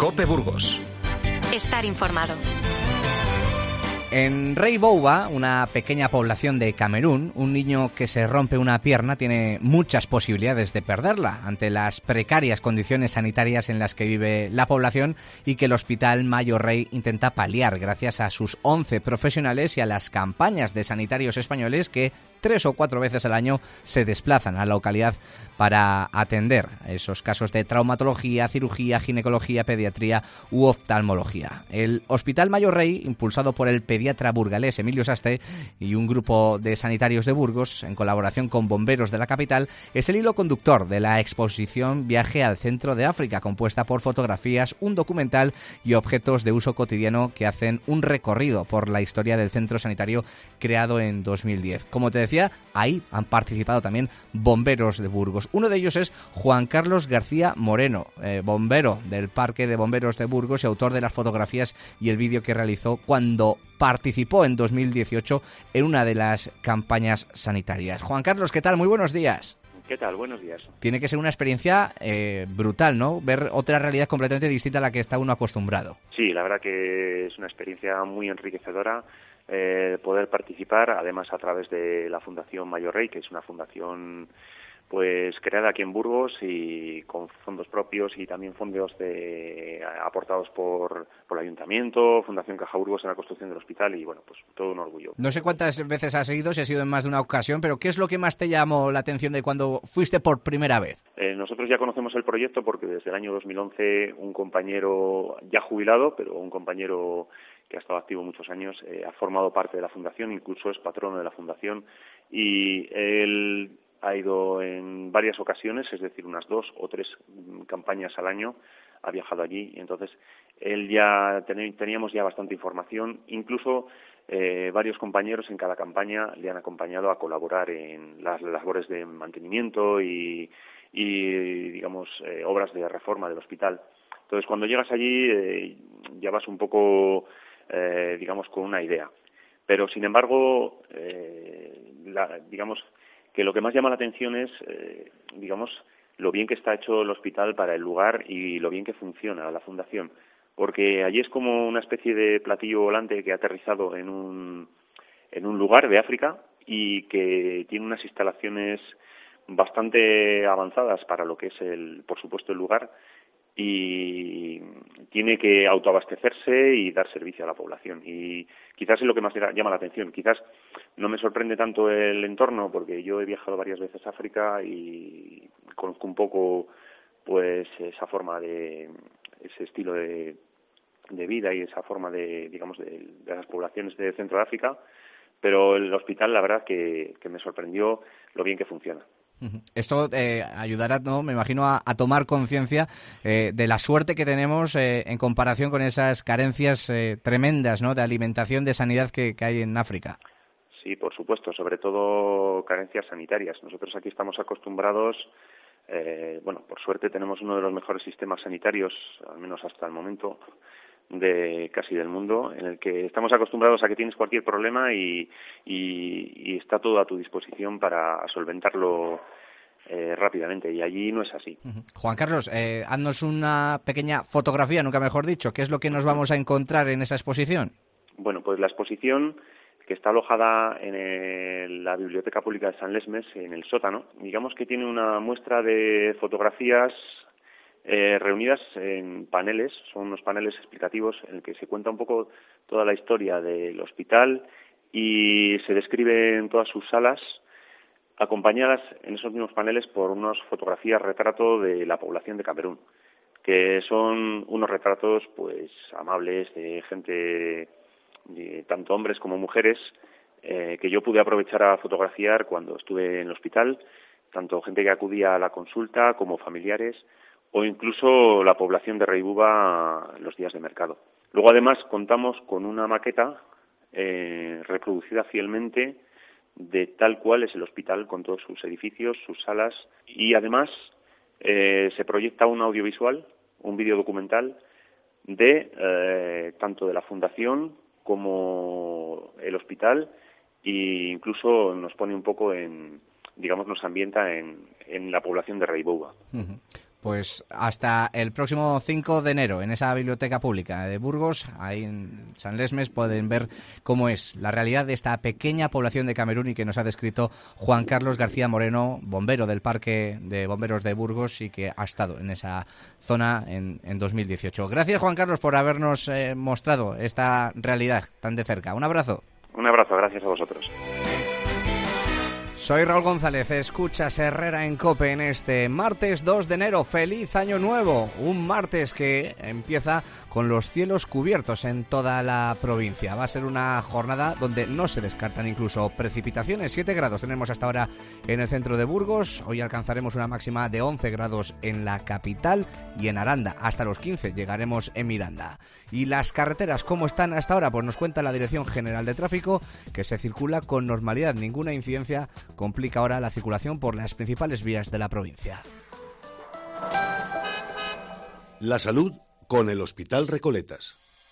COPE Burgos. Estar informado. En Rey Bouba, una pequeña población de Camerún, un niño que se rompe una pierna tiene muchas posibilidades de perderla ante las precarias condiciones sanitarias en las que vive la población y que el Hospital Mayo Rey intenta paliar gracias a sus 11 profesionales y a las campañas de sanitarios españoles que 3 o 4 veces al año se desplazan a la localidad para atender esos casos de traumatología, cirugía, ginecología, pediatría u oftalmología. El Hospital Mayo Rey, impulsado por el pediatra burgalés Emilio Saste y un grupo de sanitarios de Burgos, en colaboración con bomberos de la capital, es el hilo conductor de la exposición Viaje al Centro de África, compuesta por fotografías, un documental y objetos de uso cotidiano que hacen un recorrido por la historia del centro sanitario creado en 2010. Como te decía, ahí han participado también bomberos de Burgos. Uno de ellos es Juan Carlos García Moreno, bombero del Parque de Bomberos de Burgos y autor de las fotografías y el vídeo que realizó cuando participó en 2018 en una de las campañas sanitarias. Juan Carlos, ¿qué tal? Muy buenos días. ¿Qué tal? Buenos días. Tiene que ser una experiencia brutal, ¿no? Ver otra realidad completamente distinta a la que está uno acostumbrado. Sí, la verdad que es una experiencia muy enriquecedora poder participar, además a través de la Fundación Mayo Rey, que es una fundación pues creada aquí en Burgos y con fondos propios y también fondos aportados por el Ayuntamiento, Fundación Caja Burgos en la construcción del hospital y bueno, pues todo un orgullo. No sé cuántas veces has ido, si ha sido en más de una ocasión, pero ¿qué es lo que más te llamó la atención de cuando fuiste por primera vez? Nosotros ya conocemos el proyecto porque desde el año 2011 un compañero ya jubilado, pero un compañero que ha estado activo muchos años, ha formado parte de la fundación, incluso es patrono de la fundación y él ha ido en varias ocasiones, es decir, unas 2 o 3 campañas al año, ha viajado allí y entonces él ya teníamos ya bastante información, incluso varios compañeros en cada campaña le han acompañado a colaborar en las labores de mantenimiento y digamos obras de reforma del hospital. Entonces cuando llegas allí ya vas un poco digamos con una idea, pero sin embargo digamos que lo que más llama la atención es, digamos, lo bien que está hecho el hospital para el lugar y lo bien que funciona la fundación, porque allí es como una especie de platillo volante que ha aterrizado en un lugar de África y que tiene unas instalaciones bastante avanzadas para lo que es por supuesto el lugar y tiene que autoabastecerse y dar servicio a la población y quizás es lo que más llama la atención. Quizás no me sorprende tanto el entorno porque yo he viajado varias veces a África y conozco un poco pues esa forma ese estilo de vida y esa forma de digamos de las poblaciones del centro de África, pero el hospital la verdad que me sorprendió lo bien que funciona. Esto ayudará, ¿no? Me imagino, a tomar conciencia de la suerte que tenemos en comparación con esas carencias tremendas, ¿no? De alimentación, de sanidad que hay en África. Sí, por supuesto, sobre todo carencias sanitarias. Nosotros aquí estamos acostumbrados, bueno, por suerte tenemos uno de los mejores sistemas sanitarios, al menos hasta el momento, de casi del mundo, en el que estamos acostumbrados a que tienes cualquier problema y está todo a tu disposición para solventarlo rápidamente, y allí no es así. Juan Carlos, haznos una pequeña fotografía, nunca mejor dicho. ¿Qué es lo que nos vamos a encontrar en esa exposición? Bueno, pues la exposición, que está alojada en la Biblioteca Pública de San Lesmes, en el sótano, digamos que tiene una muestra de fotografías reunidas en paneles, son unos paneles explicativos en el que se cuenta un poco toda la historia del hospital y se describen todas sus salas, acompañadas en esos mismos paneles por unas fotografías retrato de la población de Camerún, que son unos retratos pues amables de gente, de tanto hombres como mujeres, que yo pude aprovechar a fotografiar cuando estuve en el hospital, tanto gente que acudía a la consulta como familiares, o incluso la población de Rey Bouba los días de mercado. Luego, además, contamos con una maqueta reproducida fielmente de tal cual es el hospital, con todos sus edificios, sus salas, y además se proyecta un audiovisual, un vídeo documental de tanto de la fundación como el hospital, e incluso nos pone un poco nos ambienta en la población de Rey Bouba. Pues hasta el próximo 5 de enero en esa biblioteca pública de Burgos, ahí en San Lesmes, pueden ver cómo es la realidad de esta pequeña población de Camerún y que nos ha descrito Juan Carlos García Moreno, bombero del Parque de Bomberos de Burgos y que ha estado en esa zona en 2018. Gracias, Juan Carlos, por habernos mostrado esta realidad tan de cerca. Un abrazo. Un abrazo, gracias a vosotros. Soy Raúl González, escuchas Herrera en COPE en este martes 2 de enero. ¡Feliz Año Nuevo! Un martes que empieza con los cielos cubiertos en toda la provincia. Va a ser una jornada donde no se descartan incluso precipitaciones. 7 grados tenemos hasta ahora en el centro de Burgos. Hoy alcanzaremos una máxima de 11 grados en la capital y en Aranda. Hasta los 15 llegaremos en Miranda. ¿Y las carreteras cómo están hasta ahora? Pues nos cuenta la Dirección General de Tráfico que se circula con normalidad. Ninguna incidencia complica ahora la circulación por las principales vías de la provincia. La salud con el Hospital Recoletas.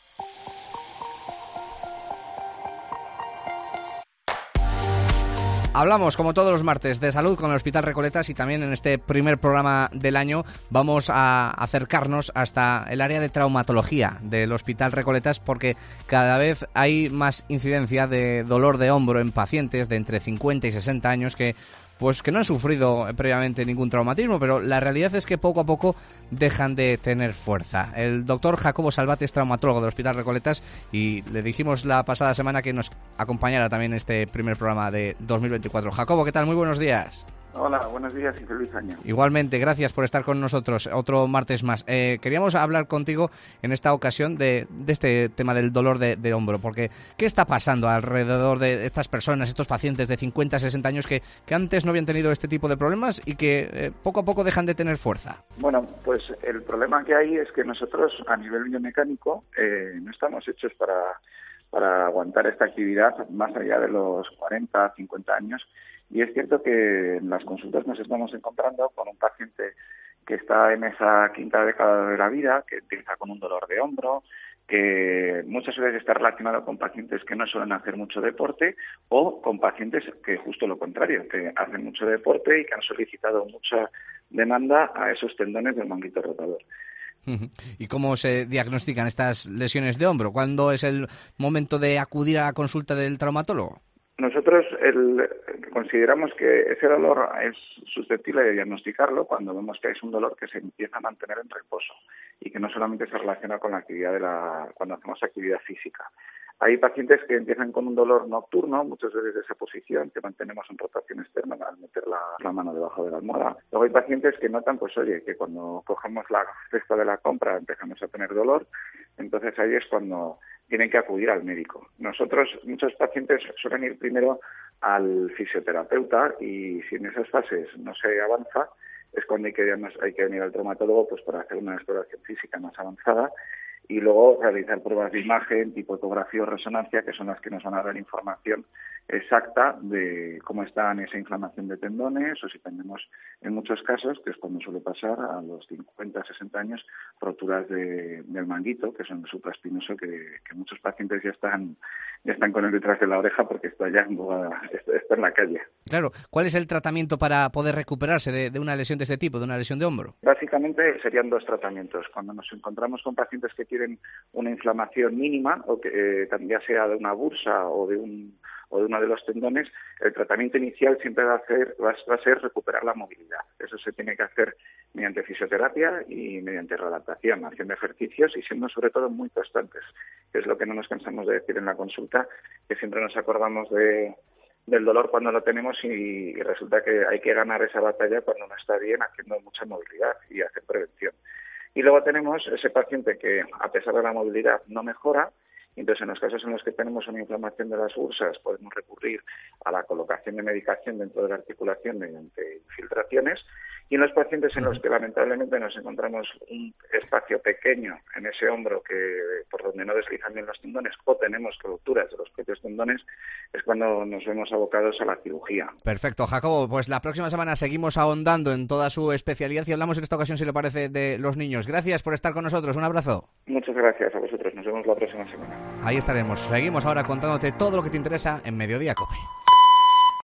Hablamos, como todos los martes, de salud con el Hospital Recoletas y también en este primer programa del año vamos a acercarnos hasta el área de traumatología del Hospital Recoletas porque cada vez hay más incidencia de dolor de hombro en pacientes de entre 50 y 60 años que no han sufrido previamente ningún traumatismo, pero la realidad es que poco a poco dejan de tener fuerza. El doctor Jacobo Salvat es traumatólogo del Hospital Recoletas y le dijimos la pasada semana que nos acompañara también en este primer programa de 2024. Jacobo, ¿qué tal? Muy buenos días. Hola, buenos días y feliz año. Igualmente, gracias por estar con nosotros otro martes más. Queríamos hablar contigo en esta ocasión de este tema del dolor de hombro, porque ¿qué está pasando alrededor de estas personas, estos pacientes de 50, 60 años que antes no habían tenido este tipo de problemas y que poco a poco dejan de tener fuerza? Bueno, pues el problema que hay es que nosotros a nivel biomecánico no estamos hechos para aguantar esta actividad más allá de los 40, 50 años. Y es cierto que en las consultas nos estamos encontrando con un paciente que está en esa quinta década de la vida, que empieza con un dolor de hombro, que muchas veces está relacionado con pacientes que no suelen hacer mucho deporte o con pacientes que justo lo contrario, que hacen mucho deporte y que han solicitado mucha demanda a esos tendones del manguito rotador. ¿Y cómo se diagnostican estas lesiones de hombro? ¿Cuándo es el momento de acudir a la consulta del traumatólogo? Nosotros consideramos que ese dolor es susceptible de diagnosticarlo cuando vemos que es un dolor que se empieza a mantener en reposo y que no solamente se relaciona con la actividad cuando hacemos actividad física. Hay pacientes que empiezan con un dolor nocturno, muchas veces de esa posición, que mantenemos en rotación externa al meter la mano debajo de la almohada. Luego hay pacientes que notan, que cuando cogemos la cesta de la compra empezamos a tener dolor, entonces ahí es cuando tienen que acudir al médico. Muchos pacientes suelen ir primero al fisioterapeuta y si en esas fases no se avanza, es cuando hay que venir al traumatólogo pues para hacer una exploración física más avanzada y luego realizar pruebas de imagen, tipo ecografía o resonancia, que son las que nos van a dar información exacta de cómo está esa inflamación de tendones o si tenemos, en muchos casos, que es cuando suele pasar a los 50, 60 años, roturas del manguito, que son el supraespinoso, que muchos pacientes ya están con él detrás de la oreja porque está ya está en la calle. Claro, ¿cuál es el tratamiento para poder recuperarse de una lesión de este tipo, de una lesión de hombro? Básicamente serían 2 tratamientos. Cuando nos encontramos con pacientes que tienen una inflamación mínima o que ya sea de una bursa o de uno de los tendones, el tratamiento inicial siempre va a ser recuperar la movilidad. Eso se tiene que hacer mediante fisioterapia y mediante readaptación, haciendo ejercicios y siendo sobre todo muy constantes, que es lo que no nos cansamos de decir en la consulta, que siempre nos acordamos del dolor cuando lo tenemos y resulta que hay que ganar esa batalla cuando no está bien, haciendo mucha movilidad y hacer prevención. Y luego tenemos ese paciente que, a pesar de la movilidad, no mejora. Entonces, en los casos en los que tenemos una inflamación de las bursas, podemos recurrir a la colocación de medicación dentro de la articulación mediante infiltraciones. Y en los pacientes en los que lamentablemente nos encontramos un espacio pequeño en ese hombro por donde no deslizan bien los tendones o tenemos rupturas de los propios tendones, es cuando nos vemos abocados a la cirugía. Perfecto, Jacobo. Pues la próxima semana seguimos ahondando en toda su especialidad y hablamos en esta ocasión, si le parece, de los niños. Gracias por estar con nosotros. Un abrazo. Muchas gracias a vosotros. Nos vemos la próxima semana. Ahí estaremos. Seguimos ahora contándote todo lo que te interesa en Mediodía COPE.